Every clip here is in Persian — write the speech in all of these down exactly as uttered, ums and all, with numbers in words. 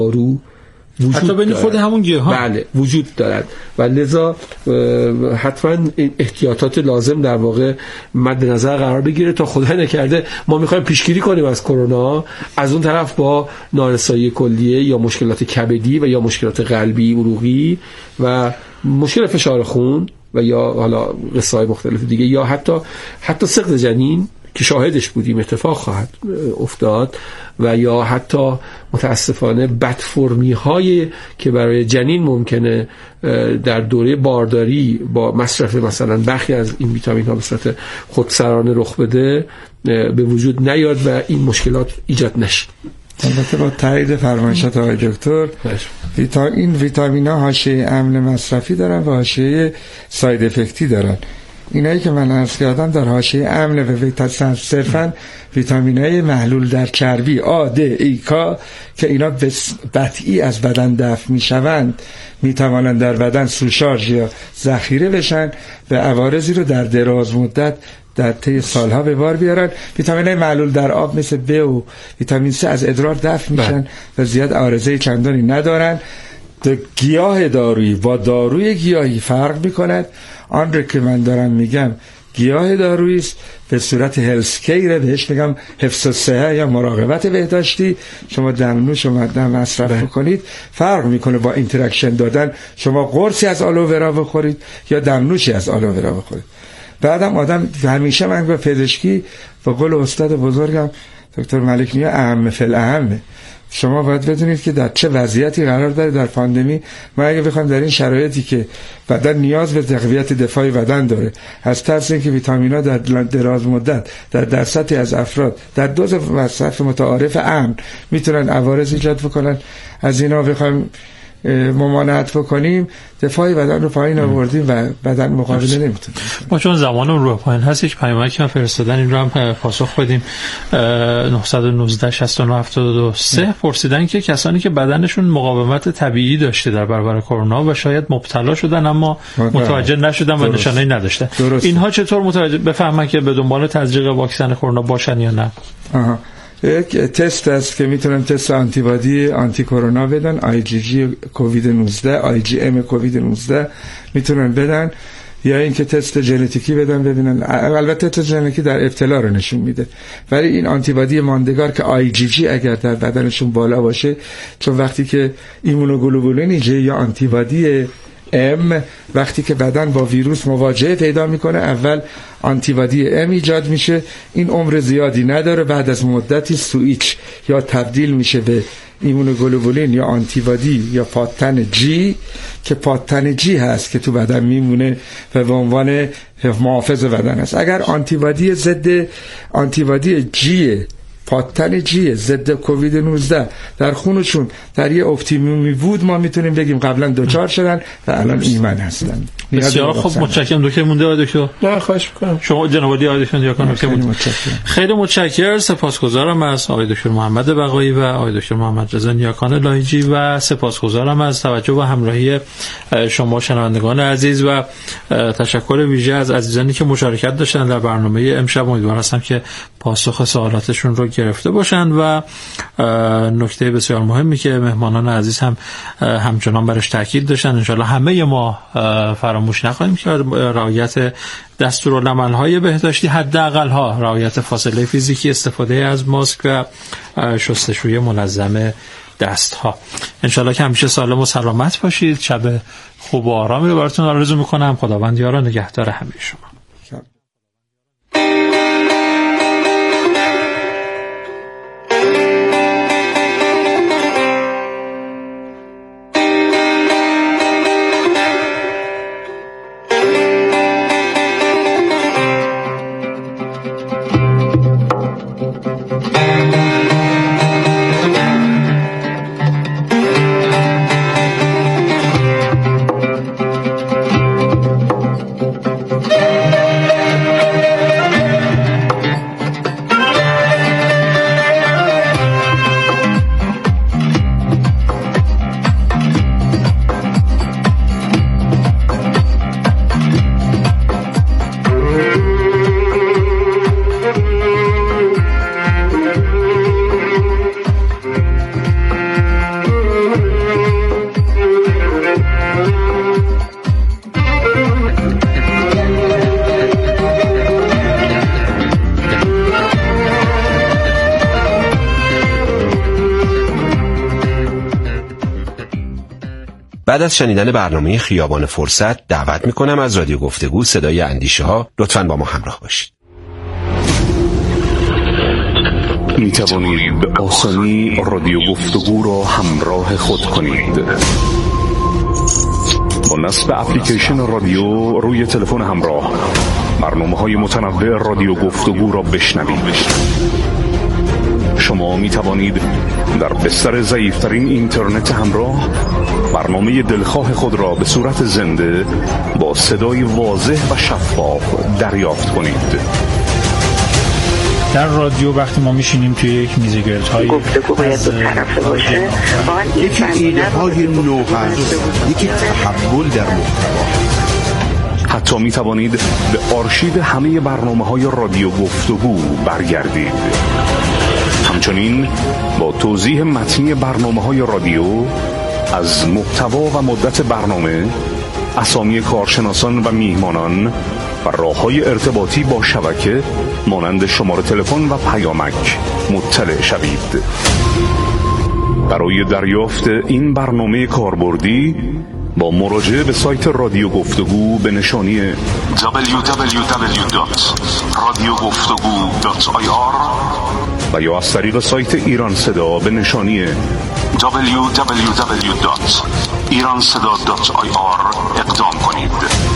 دارو وجود حتی بین خود همون گیاهان بله وجود دارد و لذا حتما احتیاطات لازم در واقع مد نظر قرار بگیره تا خدا نکرده ما میخوایم پیشگیری کنیم از کرونا، از اون طرف با نارسایی کلیه یا مشکلات کبدی و یا مشکلات قلبی عروقی و مشکل فشار خون و یا حالا قصه‌های مختلف دیگه یا حتی حتی سقط جنین که شاهدش بودیم اتفاق خواهد افتاد و یا حتی متاسفانه بدفرمی های که برای جنین ممکنه در دوره بارداری با مصرف مثلا برخی از این ویتامین ها به صورت خودسرانه رخ بده به وجود نیاد و این مشکلات ایجاد نشه. البته با تایید فرمایشات آقای دکتر ویتا... این ویتامین ها حاشیه امن مصرفی دارن و حاشیه ساید افکتی دارن. اینایی که من عرض کردم در حاشیه امن و ویتامین صرفا ویتامین‌های محلول در چربی آ، د، ای، کا که اینا قطعی از بدن دفع میشوند میتوانند در بدن سوشارژ یا ذخیره بشن و عوارضی رو در دراز مدت در طی سالها به بار بیارن. ویتامین‌های معلول در آب مثل ب و ویتامین س از ادرار دفع میشن و زیاد عارضه چندانی ندارن. گیاه دارویی با داروی گیاهی فرق میکند. آن رو که من دارم میگم گیاه دارویی است به صورت هلسکیر، بهش میگم حفظ الصحه یا مراقبت بهداشتی. شما دمنوش و مدام مصرف کنید فرق میکنه با اینتراکشن دادن شما قرصی از آلوورا بخورید یا دمنوشی از آلوورا بخورید. بعدم آدم همیشه من به پزشکی به قول استاد بزرگم دکتر ملک نیا اهم فل اهمه. شما باید بدونید که در چه وضعیتی قرار داره در پاندمی. ما اگه بخوایم در این شرایطی که بدن نیاز به تقویت دفاعی بدن داره از ترس اینکه ویتامین‌ها در دراز مدت در درصدی از افراد در دوز مصرف متعارف امن میتونن عوارض ایجاد بکنن، از اینا بخوایم ممانعت بکنیم دفاعی بدن رو پایین آوردیم و بدن مقابله نمیتونه. ما چون زمان رو پایین هست یک پیامکی که فرستادن این رو هم پاسخ بدیم. نه یک نه شش نه هفتاد و سه پرسیدن که کسانی که بدنشون مقاومت طبیعی داشته در برابر کرونا و شاید مبتلا شدن اما متوجه نشدن و نشانه‌ای نداشته، اینها چطور متوجه بفهمن که به دنبال تزریق واکسن کرونا باشن یا نه؟ آها. یک تست است که میتونن تست آنتیبادی آنتی کرونا بدن، آی جی جی کووید نوزده، آی جی ام کووید نوزده میتونن بدن، یا اینکه تست ژنتیکی بدن ببینن. البته تست ژنتیکی در ابتلا رو نشون میده، ولی این آنتیبادی ماندگار که آی جی جی اگر در بدنشون بالا باشه، چون وقتی که ایمونوگلوبولین جی یا آنتیبادی ام وقتی که بدن با ویروس مواجهه پیدا میکنه اول آنتیبادی ام ایجاد میشه، این عمر زیادی نداره، بعد از مدتی سویچ یا تبدیل میشه به ایمونوگلوبولین یا آنتیبادی یا پاتن جی که پاتن جی هست که تو بدن میمونه و به عنوان محافظ بدن هست. اگر آنتیبادی ضد آنتیبادی جی پاتن جی ضد کووید نوزده در خونشون در یه اپتیمومی بود، ما میتونیم بگیم قبلا دوچار شدن و الان ایمن هستن. بسیار خب، متشکرم دکتر. مونده آقای دکتر؟ نه خواهش می‌کنم. شما جناب عالی آقای دکتر نیاکان خیلی متشکرم. سپاسگزارم از آقای دکتر محمد بقایی و آقای دکتر محمد رضا نیاکان لایجی و سپاسگزارم از توجه و همراهی شما شنوندگان عزیز و تشکر ویژه از عزیزانی که مشارکت داشتن در برنامه امشب. امیدوارم هستم که پاسخ سوالاتشون رو گرفته باشن و نکته بسیار مهمی که مهمانان عزیز هم همچنان برش تاکید داشتن انشالله همه ما فراموش نخواهیم کرد. رعایت دستورالعمل‌های بهداشتی، حداقل ها رعایت فاصله فیزیکی، استفاده از ماسک و شستشوی منظم دست ها. انشالله که همیشه سالم و سلامت باشید. شب خوب و آرامی رو براتون آرزو میکنم. خداوند یار و نگهدار همه شما. Yeah. بعد از شنیدن برنامه خیابان فرصت دعوت میکنم از رادیو گفتگو صدای اندیشه ها لطفاً با ما همراه باشید. می توانید به آسانی رادیو گفتگو را همراه خود کنید. با نصب اپلیکیشن رادیو روی تلفن همراه برنامه های متنوع رادیو گفتگو را بشنوید. شما می توانید در بستر ضعیفترین اینترنت همراه برنامه دلخواه خود را به صورت زنده با صدای واضح و شفاف دریافت کنید. در رادیو وقتی ما میشینیم توی یک میز گردهای گفتگو باید دو طرفه باشه، یکی ایده های نو هست، یکی تحول در محتوا. حتی می توانید به آرشیو همه برنامه های رادیو گفتگو برگردید. همچنین با توضیح متنی برنامه های رادیو از محتوا و مدت برنامه، اسامی کارشناسان و میهمانان و راه‌های ارتباطی با شبکه مانند شماره تلفن و پیامک مطلع شوید. برای دریافت این برنامه کاربردی با مراجعه به سایت رادیو گفتگو به نشانی دبلیو دبلیو دبلیو دات رادیو گفتگو دات آی آر و یا از طریق سایت ایران صدا به نشانی دبلیو دبلیو دبلیو دات ایران صدا دات آی آر اقدام کنید.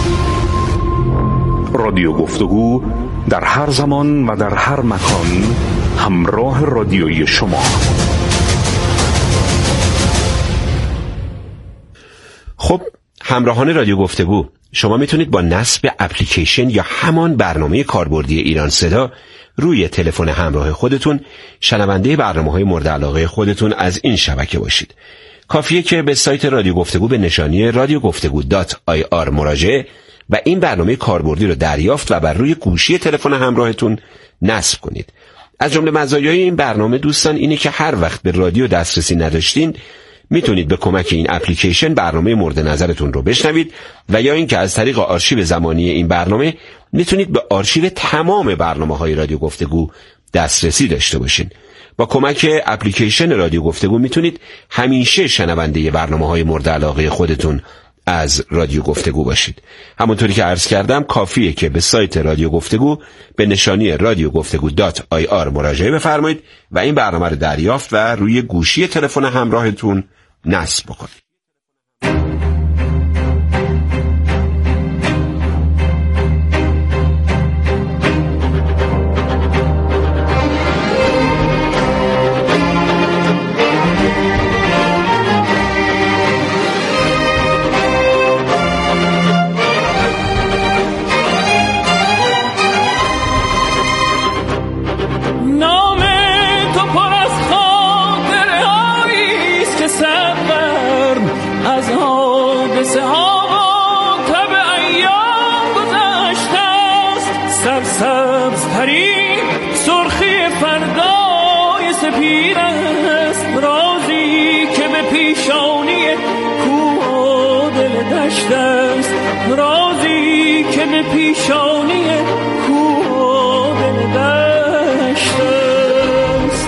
رادیو گفتگو در هر زمان و در هر مکان همراه رادیویی شما. خب همراهان رادیو گفتگو، شما میتونید با نصب اپلیکیشن یا همان برنامه کاربردی ایران صدا روی تلفن همراه خودتون شنونده برنامه‌های مورد علاقه خودتون از این شبکه باشید. کافیه که به سایت رادیو گفتگو به نشانی رادیو گفتگو دات آی آر مراجعه و این برنامه کاربردی رو دریافت و بر روی گوشی تلفن همراهتون نصب کنید. از جمله مزایای این برنامه دوستان اینه که هر وقت به رادیو دسترسی نداشتین میتونید به کمک این اپلیکیشن برنامه مورد نظرتون رو بشنوید و یا اینکه از طریق آرشیو زمانی این برنامه میتونید به آرشیو تمام برنامه‌های رادیو گفتگو دسترسی داشته باشین. با کمک اپلیکیشن رادیو گفتگو میتونید همیشه شنونده برنامه‌های مورد علاقه خودتون از رادیو گفتگو باشید. همونطوری که عرض کردم کافیه که به سایت رادیو گفتگو به نشانی رادیو گفتگو دات آی آر مراجعه بفرمایید و این برنامه رو دریافت و روی گوشی تلفن همراهتون نصب بکنید. رازی که به پیشانی کوه دل دشت است.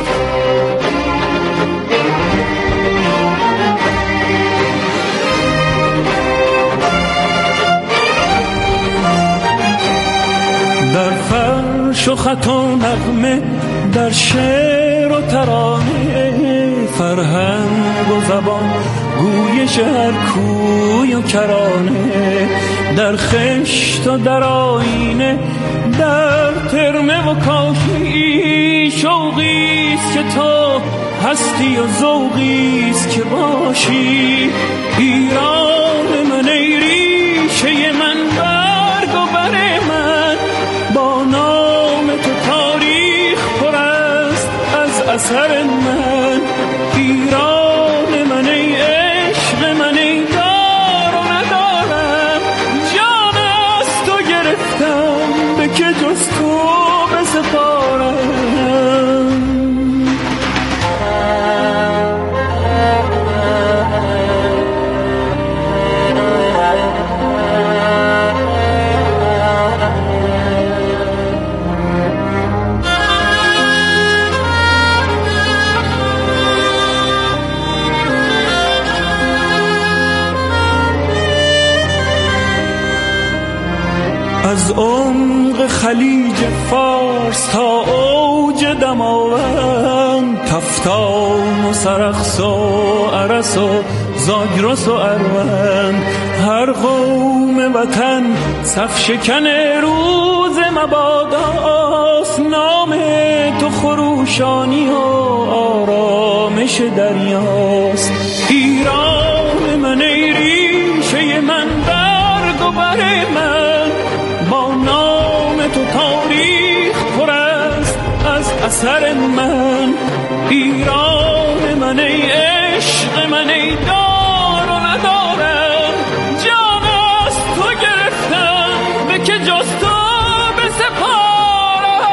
در فرش و خط و نغمه، در شعر و ترانه، فرهنگ و زبان، گویش هر کوی و کرانه، در خشت و در آینه، در ترمه و کاشی، شوقیست که تو هستی و ذوقیست که باشی. ایران من ای ریشه من، برگ و بر من، با نام تو تاریخ پر است از اثر من. ایران من ای عشق من، ای دار و ندارم، جان از تو گرفتم، به که جز تو بسپارم. از عمق خلیج فارس تا اوج دماوند، تفتان و سرخس و عرس و زاگرس و اروند. هر قوم وطن صف شکن روز مباداست، نام تو خروشانی و آرامش دریاست. ایران من ای ریشه من، برگ و بر من، با نام تو تاریخ پر است از اثر من. ایران من ای عشق من، ای دار و ندارم، جان از تو گرفتم به که جز تو بسپارم.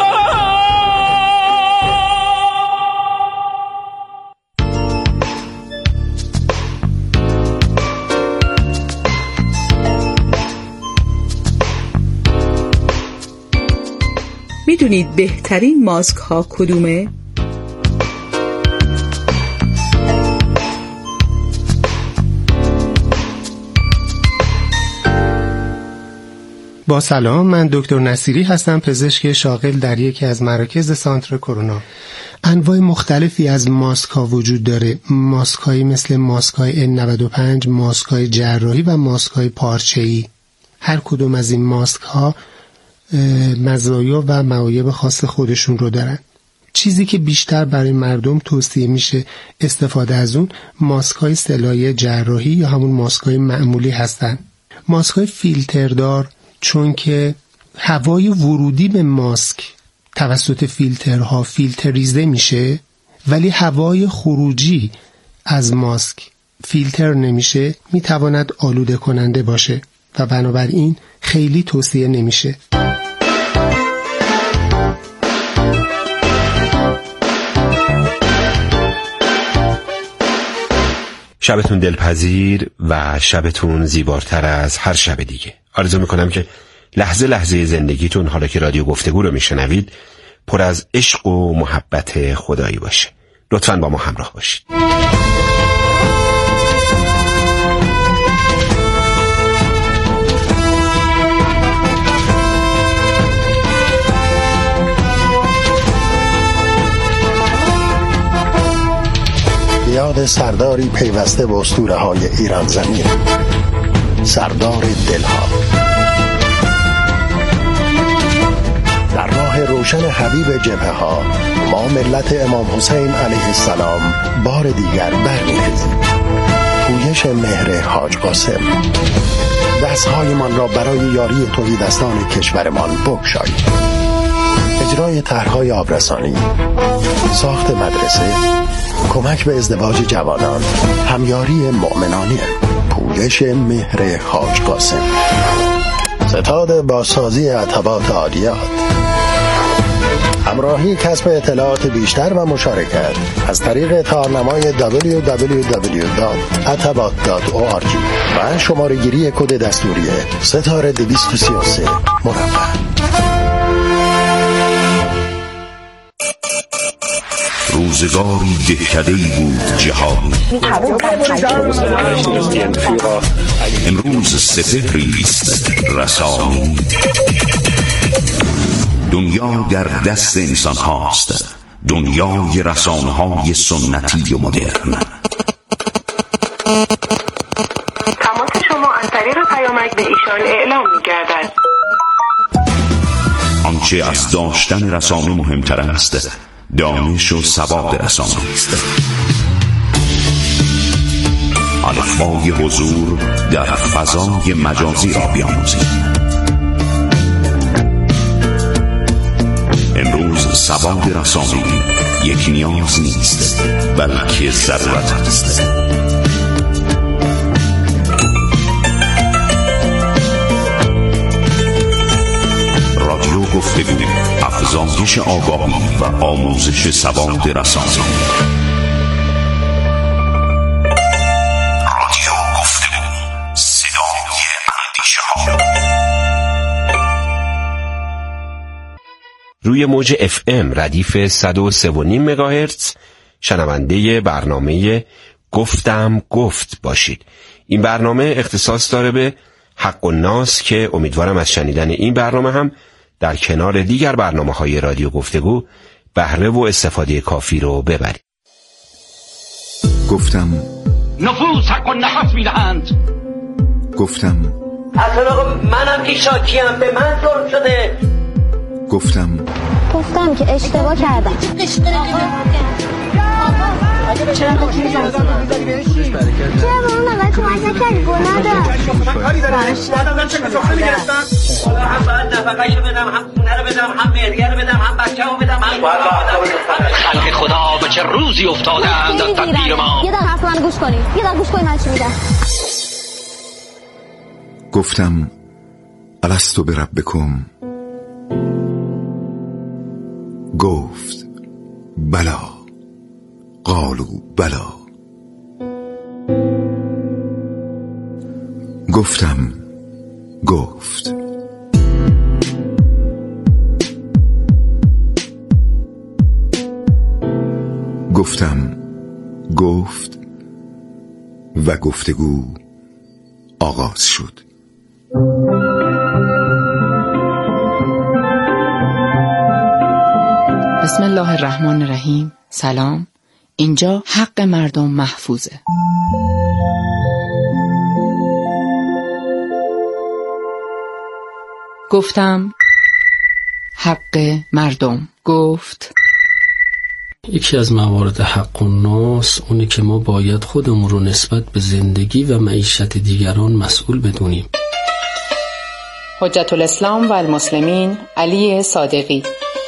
میدونید بهترین ماسک ها کدومه؟ با سلام، من دکتر نصیری هستم، پزشک شاغل در یکی از مراکز سانتر کرونا. انواع مختلفی از ماسک ها وجود داره. ماسک هایی مثل ماسک های ان نود و پنج، ماسک های جراحی و ماسک های پارچه‌ای. هر کدوم از این ماسک ها مزایا و معایب خاص خودشون رو دارن. چیزی که بیشتر برای مردم توصیه میشه استفاده از اون ماسک های سلایه جراحی یا همون ماسک های معمولی هستن. ماسک های فیلتردار، چون که هوای ورودی به ماسک توسط فیلترها فیلتریزه میشه ولی هوای خروجی از ماسک فیلتر نمیشه، میتواند آلوده کننده باشه و بنابراین خیلی توصیه نمیشه. شبتون دلپذیر و شبتون زیباتر از هر شب دیگه. آرزو میکنم که لحظه لحظه زندگیتون حالا که رادیو گفتگو رو میشنوید پر از عشق و محبت خدایی باشه. لطفاً با ما همراه باشید. یاد سرداری پیوسته به اسطوره‌های ایران زمین، سردار دلها. در راه روشن حبیب جبهه ها ما ملت امام حسین علیه السلام بار دیگر برمی‌خیزیم. پویش مهر حاج قاسم، دست‌هایمان را برای یاری تهیدستان کشورمان بگشایید. اجرای طرح‌های آبرسانی، ساخت مدرسه، کمک به ازدواج جوانان، همیاری مؤمنانه. پویش مهر حاج قاسم. ستاد بازسازی عتبات عالیات. همراهی کسب اطلاعات بیشتر و مشارکت از طریق تارنمای دبلیو دبلیو دبلیو دات عتبات دات او آر جی و شماره گیری کد دستوری ستاره دویست و سی و سه مربع. روزگاری دهکده‌ای بود جهان، امروز سپهری است رسانی. دنیا در دست انسان هاست، دنیای رسانه های سنتی و مدرن. تماس شما از طریق پیامک به ایشان اعلام می‌گردد. آنچه از داشتن رسانه مهمتر است دانش و سواد رسانه است. الفبای حضور در فضای مجازی را بیاموزید. امروز سواد رسانه‌ای یک نیاز نیست بلکه ضرورت است. رادیو گفتگو، افزایش آگاهی و آموزش سواد رسانه‌ای. رادیو گفتگو، صدای اندیشه‌ها. روی موج اف ام ردیف صد و سه و نیم مگاهرتز شنونده برنامه گفتم گفت باشید. این برنامه اختصاص داره به حق الناس که امیدوارم از شنیدن این برنامه هم در کنار دیگر برنامه‌های رادیو گفتگو بهره و استفاده کافی رو ببرید. گفتم نفوذ حق و نفس میدهند. گفتم اصلا منم که شاکیم، به من ظلم شده. گفتم گفتم که اشتباه کردم. چرا با اون اول کمک نکردی؟ گناه دار. کاری دارم. من چه کسافه میگرفتم؟ هم باید نفقهشو بدم، هم خونه رو بدم، هم مهریه رو بدم، هم بچه رو بدم، هم خلق خدا به چه روزی افتادند از تدبیر ما. یه دقیقه حرف من گوش کنیم. یه دقیقه گوش کنیم من چی میگم. گفتم الستو بربکم. گفت بلا. قالوا بلا. گفتم گفت. گفتم گفت و گفتگو آغاز شد. بسم الله الرحمن الرحیم. سلام. اینجا حق مردم محفوظه. گفتم حق مردم. گفت یکی از موارد حق الناس اونه که ما باید خودمون رو نسبت به زندگی و معیشت دیگران مسئول بدونیم. حجت الاسلام و المسلمین علی صادقی.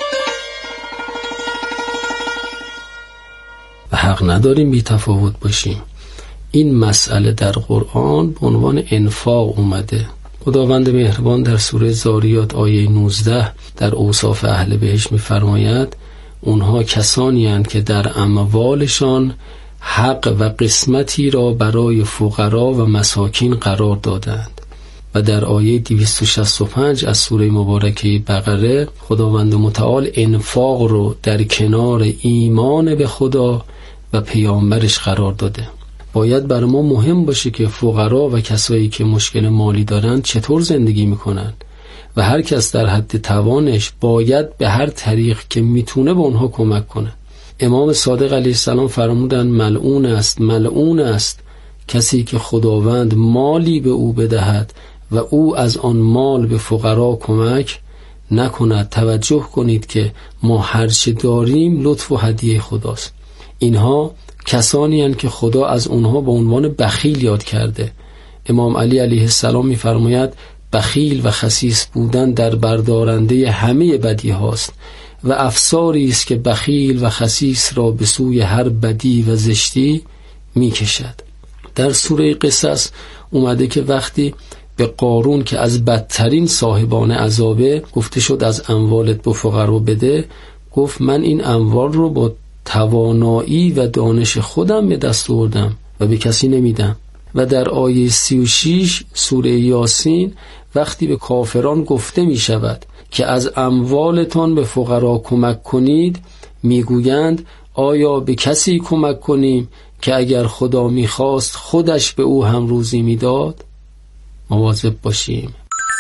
و حق نداریم بی تفاوت باشیم. این مسئله در قرآن به عنوان انفاق اومده. خداوند مهربان در سوره ذاریات آیه نوزده در اوصاف اهل بهشت می‌فرماید اونها کسانی اند که در اموالشان حق و قسمتی را برای فقرا و مساکین قرار دادند. و در آیه دویست و شصت و پنج از سوره مبارکه بقره خداوند متعال انفاق رو در کنار ایمان به خدا و پیامبرش قرار داده. باید برای ما مهم باشه که فقرا و کسایی که مشکل مالی دارند چطور زندگی میکنن و هر کس در حد توانش باید به هر طریق که میتونه به اونها کمک کنه. امام صادق علیه السلام فرمودن ملعون است ملعون است کسی که خداوند مالی به او بدهد و او از آن مال به فقرا کمک نکند. توجه کنید که ما هرچه داریم لطف و هدیه خداست. اینها کسانی هستند که خدا از اونها به عنوان بخیل یاد کرده. امام علی علیه السلام می‌فرماید بخیل و خسیس بودن در بردارنده همه بدی هاست و افساری است که بخیل و خسیس را به سوی هر بدی و زشتی می‌کشد. در سوره قصص اومده که وقتی به قارون که از بدترین صاحبان عذابه گفته شد از اموالت به فقرا بده، گفت من این اموال رو با توانایی و دانش خودم به دست آوردم و به کسی نمیدم. و در آیه سی و شش سوره یاسین وقتی به کافران گفته می شود که از اموالتان به فقرا کمک کنید میگویند آیا به کسی کمک کنیم که اگر خدا میخواست خودش به او هم روزی میداد؟ مواظب باشیم.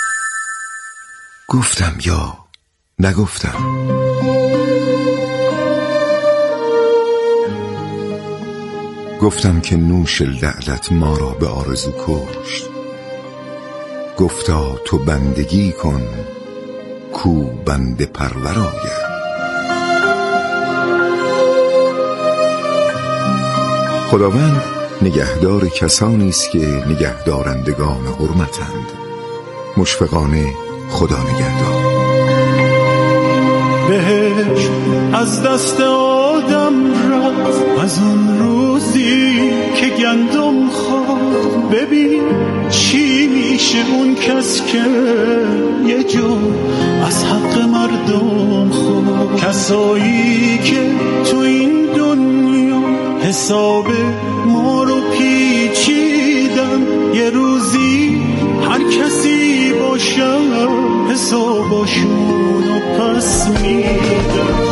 گفتم یا نگفتم. گفتم که نوش لعلت ما را به آرزو کشت. گفتا تو بندگی کن کو بنده پرورایه. خداوند نگهدار کسانی است که نگهدارندگان حرمتند. مشفقانه خدا نگهدار. بهشت از دست آدم رفت از اون روزی که گندم خورد. ببین چی میشه اون کس که یه جو از حق مردم خورد. کسایی که تو این دنیا حساب ما رو پیچیدن، یه روزی هر کسی باشه حساباشون رو پس میدن.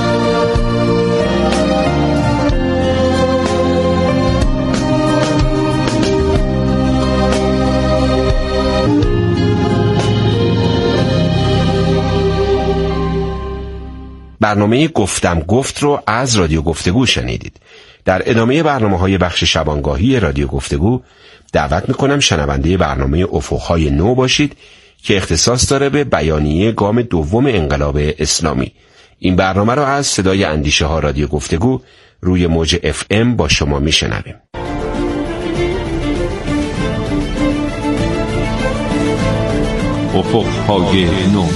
برنامه گفتم گفت رو از رادیو گفتگو شنیدید. در ادامه برنامه‌های بخش شبانگاهی رادیو گفتگو دعوت میکنم شنونده برنامه افق‌های نو باشید که اختصاص داره به بیانیه گام دوم انقلاب اسلامی. این برنامه رو از صدای اندیشه ها رادیو گفتگو روی موج اف ام با شما میشنویم. افق‌های نو.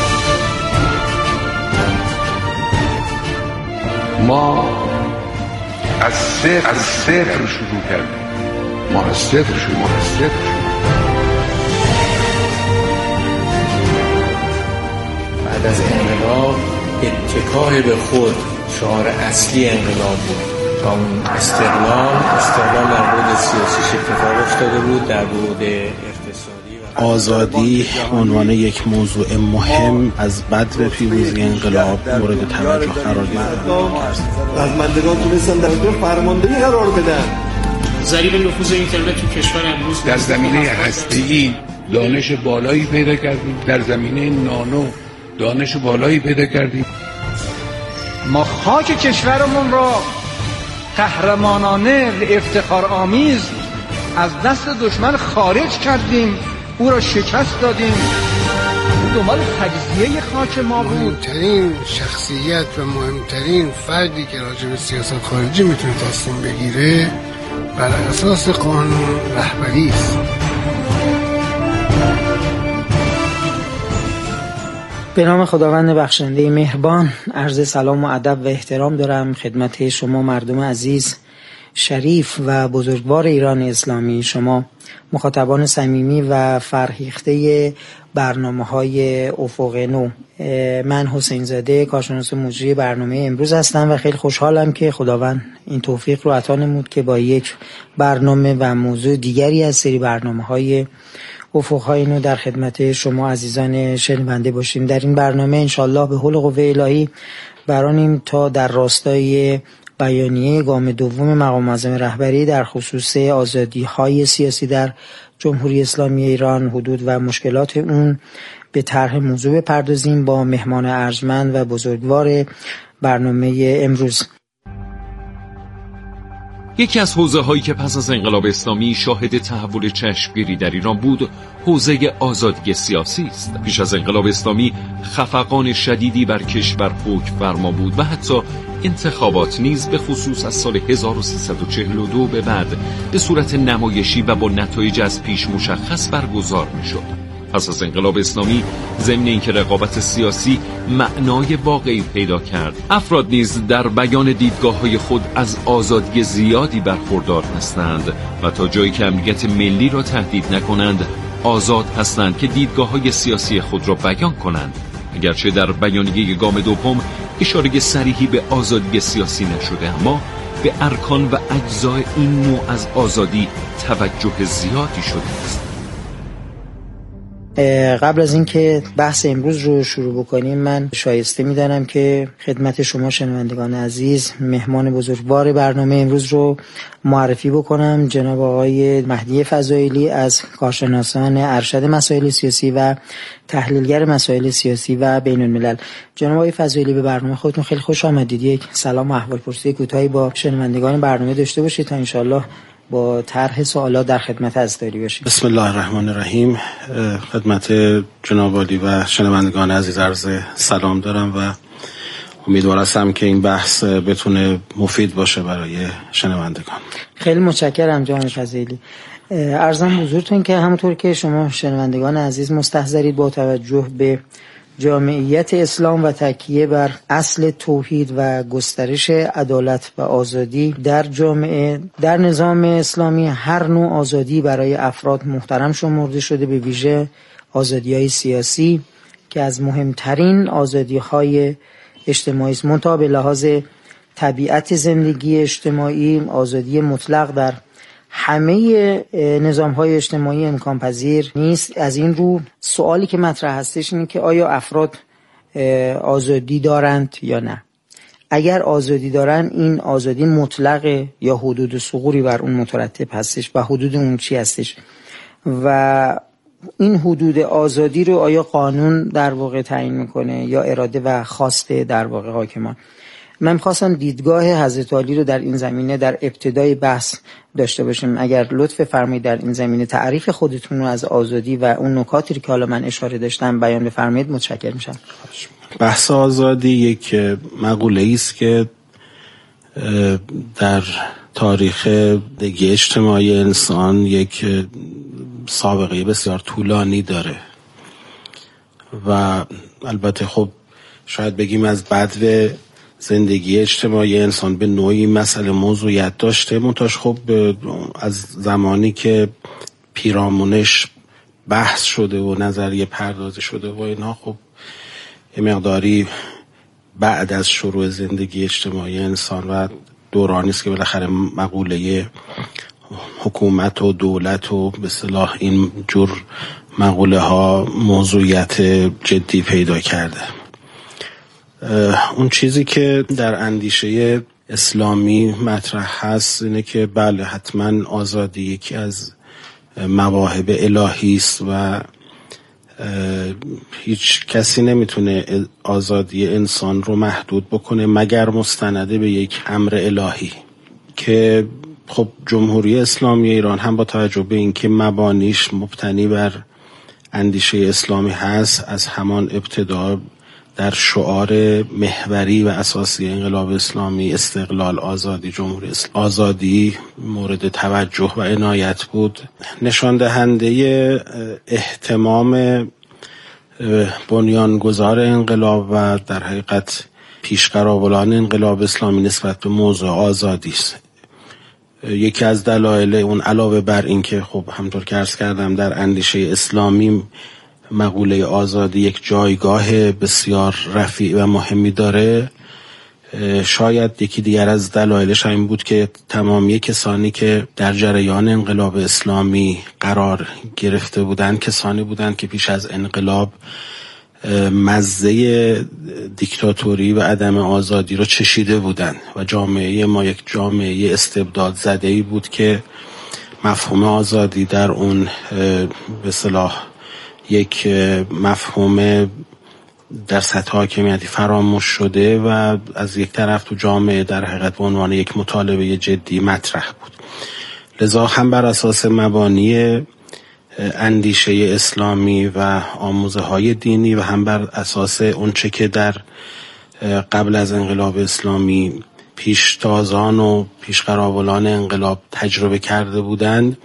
ما از صفر از صفر شروع کردیم. ما از صفر شروع ما از صفر شروع بعد از انقلاب اتکای به خود شعار اصلی انقلاب بود. تا اون استقلال استقلال در بعد سیاسیش اتفاق افتاده بود، در بعد اقتصادی و آزادی عنوان یک موضوع مهم از بدر پیروزی انقلاب مورد توجه قرار گرفت. رزمندگان تونستن در دور فرماندهی قرار بدن. ضریب نفوذ اینترنت تو کشور امروز در زمینه هسته‌ای دانش بالایی پیدا کردیم، در زمینه نانو دانش بالایی پیدا کردیم. ما خاک کشورمون را قهرمانانه و افتخار آمیز از دست دشمن خارج کردیم، او را شکست دادیم. دنبال تجزیه خاک ما بود. مهمترین شخصیت و مهمترین فردی که راجع به سیاست خارجی میتونه تصمیم بگیره بر اساس قانون رهبری است. به نام خداوند بخشنده مهربان عرض سلام و ادب و احترام دارم خدمت شما مردم عزیز، شریف و بزرگوار ایران اسلامی، شما مخاطبان صمیمی و فرهیخته برنامه‌های افق نو. من حسین زاده کارشناس مجری برنامه امروز هستم و خیلی خوشحالم که خداوند این توفیق رو عطا نمود که با یک برنامه و موضوع دیگری از سری برنامه‌های افق‌های نو در خدمت شما عزیزان شنونده باشیم. در این برنامه انشالله به حول قوه الهی برانیم تا در راستای بیانیه گام دوم مقام معظم رهبری در خصوص آزادی‌های سیاسی در جمهوری اسلامی ایران، حدود و مشکلات اون به طرح موضوع بپردازیم با مهمان ارجمند و بزرگوار برنامه امروز. یکی از حوزه هایی که پس از انقلاب اسلامی شاهد تحول چشمگیری در ایران بود، حوزه آزادی سیاسی است. پیش از انقلاب اسلامی خفقان شدیدی بر کشور حکم فرما بود و حتی انتخابات نیز به خصوص از سال هزار و سیصد و چهل و دو به بعد به صورت نمایشی و با نتایج از پیش مشخص برگزار می‌شد. پس از انقلاب اسلامی ضمن اینکه رقابت سیاسی معنای واقعی پیدا کرد، افراد نیز در بیان دیدگاه‌های خود از آزادی زیادی برخوردار هستند و تا جایی که امنیت ملی را تهدید نکنند آزاد هستند که دیدگاه‌های سیاسی خود را بیان کنند. اگرچه در بیانیه گام دوم اشاره صریحی به آزادی سیاسی نشده، اما به ارکان و اجزای این نوع از آزادی توجه زیادی شده است. قبل از اینکه بحث امروز رو شروع بکنیم، من شایسته می‌دانم که خدمت شما شنوندگان عزیز مهمان بزرگوار برنامه امروز رو معرفی بکنم. جناب آقای مهدی فضائلی از کارشناسان ارشد مسائل سیاسی و تحلیلگر مسائل سیاسی و بین الملل. جناب آقای فضائلی به برنامه خودتون خیلی خوش آمدید. یک سلام و احوالپرسی کوتاهی با شنوندگان برنامه داشته باشید تا انشالله با طرح سوالات در خدمت عزیزداری باشیم. بسم الله الرحمن الرحیم. خدمت جناب عالی و شنوندگان عزیز عرض سلام دارم و امیدوار هستم که این بحث بتونه مفید باشه برای شنوندگان. خیلی متشکرم جناب فضائلی. عرضم حضورتون که همونطور که شما شنوندگان عزیز مستحضرید، با توجه به جامعیت اسلام و تکیه بر اصل توحید و گسترش عدالت و آزادی در جامعه، در نظام اسلامی هر نوع آزادی برای افراد محترم شمرده شده، به ویژه آزادی‌های سیاسی که از مهمترین آزادی‌های اجتماعی است. منتها به لحاظ طبیعت زندگی اجتماعی آزادی مطلق در همه نظام‌های اجتماعی امکان پذیر نیست. از این رو سوالی که مطرح هستش اینه که آیا افراد آزادی دارند یا نه؟ اگر آزادی دارن، این آزادی مطلقه یا حدود ثغوری بر اون مترتب هستش و حدود اون چی هستش؟ و این حدود آزادی رو آیا قانون در واقع تعیین میکنه یا اراده و خواست در واقع حاکمان؟ من خواستم دیدگاه حضرت علی رو در این زمینه در ابتدای بحث داشته باشیم. اگر لطف فرمایید در این زمینه تعریف خودتون رو از آزادی و اون نکاتی که حالا من اشاره داشتم بیان بفرمایید، متشکرم میشم. بحث آزادی یک مقوله‌ای است که در تاریخ زندگی اجتماعی انسان یک سابقه بسیار طولانی داره و البته خب شاید بگیم از بدو زندگی اجتماعی انسان به نوعی مسئله موضوعیت داشته، منتاش خب از زمانی که پیرامونش بحث شده و نظریه پردازی شده و اینها خب یه مقداری بعد از شروع زندگی اجتماعی انسان و دورانی است که بالاخره مقوله حکومت و دولت و به اصطلاح این جور مقوله ها موضوعیت جدی پیدا کرده. اون چیزی که در اندیشه اسلامی مطرح هست اینه که بله حتما آزادی یکی از مواهب الهی است و هیچ کسی نمیتونه آزادی انسان رو محدود بکنه مگر مستنده به یک امر الهی که خب جمهوری اسلامی ایران هم با توجه به اینکه مبانیش مبتنی بر اندیشه اسلامی هست از همان ابتدا در شعار محوری و اساسی انقلاب اسلامی استقلال، آزادی، جمهوری اسلامی، آزادی مورد توجه و عنایت بود. نشان دهنده اهتمام بنیانگذار انقلاب و در حقیقت پیشقراولان انقلاب اسلامی نسبت به موضوع آزادی است. یکی از دلایل اون علاوه بر این که خب همطور که عرض کردم در اندیشه اسلامی مقوله آزادی یک جایگاه بسیار رفیع و مهمی داره، شاید یکی دیگر از دلایلش این بود که تمامی کسانی که در جریان انقلاب اسلامی قرار گرفته بودند کسانی بودند که پیش از انقلاب مزه دیکتاتوری و عدم آزادی رو چشیده بودند و جامعه ما یک جامعه استبداد زده‌ای بود که مفهوم آزادی در اون به اصطلاح یک مفهوم در سطح حاکمیتی فراموش شده و از یک طرف تو جامعه در حقیقت به عنوان یک مطالبه جدی مطرح بود. لذا هم بر اساس مبانی اندیشه اسلامی و آموزه های دینی و هم بر اساس اونچه که در قبل از انقلاب اسلامی پیشتازان و پیشقراولان انقلاب تجربه کرده بودند،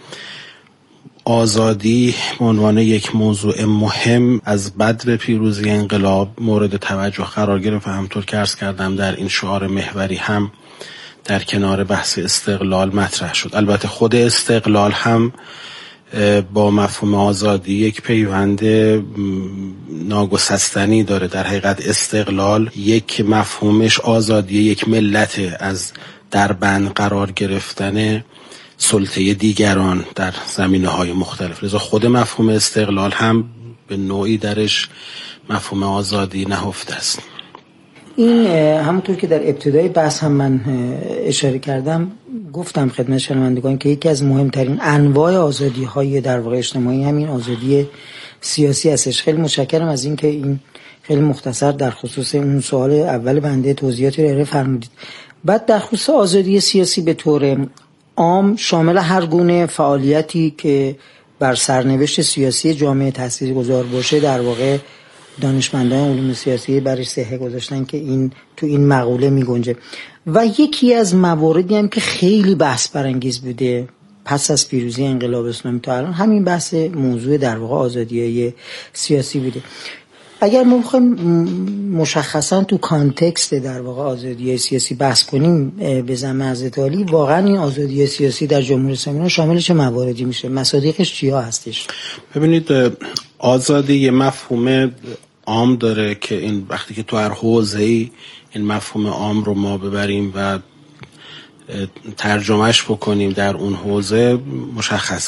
آزادی به عنوان یک موضوع مهم از بدو پیروزی انقلاب مورد توجه قرار گرفت و همطور که عرض کردم در این شعار محوری هم در کنار بحث استقلال مطرح شد. البته خود استقلال هم با مفهوم آزادی یک پیوند ناگسستنی داره. در حقیقت استقلال یک مفهومش آزادی یک ملت از در بند قرار گرفتن سلطه دیگران در زمینه‌های مختلف. لذا خود مفهوم استقلال هم به نوعی درش مفهوم آزادی نهفته است. این همونطور که در ابتدای بحث هم من اشاره کردم، گفتم خدمت شنوندگان که یکی از مهمترین انواع آزادی‌های در واقع اجتماعی همین آزادی سیاسی هستش. خیلی متشکرم از این که این خیلی مختصر در خصوص اون سوال اول بنده توضیحاتی رو ارائه فرمودید. بعد در خصوص آزادی سیاسی به طور عام شامل هر گونه فعالیتی که بر سرنوشت سیاسی جامعه تاثیرگذار باشه در واقع دانشمندان علوم سیاسی برش صحه گذاشتن که این تو این مقوله می گنجه. و یکی از مواردی هم که خیلی بحث برانگیز بوده پس از پیروزی انقلاب اسلامی تا الان همین بحث موضوع در واقع آزادی‌های سیاسی بوده. اگر ما بخوایم مشخصا تو کانتکست در واقع آزادی سیاسی بحث کنیم به زعم حضرت علی، واقعا این آزادی سیاسی در جمهوری اسلامی شامل چه مواردی میشه؟ مصادیقش چیا هستش؟ ببینید، آزادی یه مفهوم عام داره که این وقتی که تو هر حوزه‌ای این مفهوم عام رو ما ببریم و ترجمهش بکنیم در اون حوزه مشخص